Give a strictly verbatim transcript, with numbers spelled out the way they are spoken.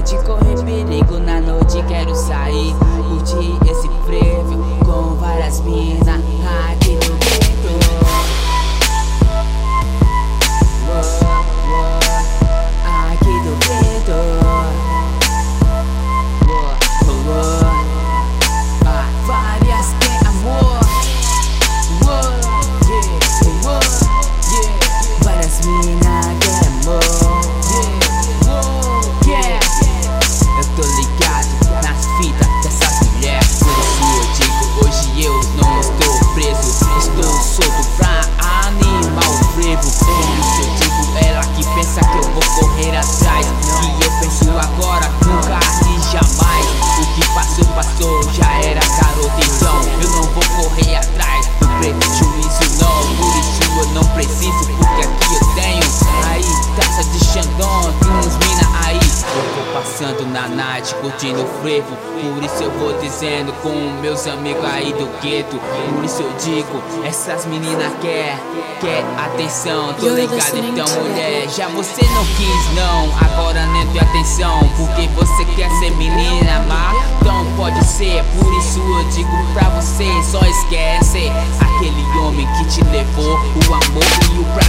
de correr perigo na noite, quero sair, curtir esse frevo com várias minas aqui no gueto. Aqui do gueto. Várias tem amor. Várias minas quer amor. Eu tô ligado nas fitas dessas mulheres. Por isso eu digo, hoje eu não estou preso, estou solto pra animar o frevo. Por isso eu digo, ela que pensa que eu vou correr atrás, que eu penso agora, nunca e jamais. O que passou, passou, já era garota, então eu não vou correr atrás do prejuízo não. Por isso eu não preciso, porque aqui eu tenho aí taça de Xandão, tem uns mina aí. Eu vou passando na night, curtindo o frevo. Por isso eu vou dizendo com meus amigos aí do gueto. Por isso eu digo, essas meninas quer, quer atenção. Tô ligado então mulher, já você não quis não, agora nem deu atenção, porque você quer ser menina, mas então pode ser. Por isso eu digo pra você, só esquece aquele homem que te levou o amor e o prazer.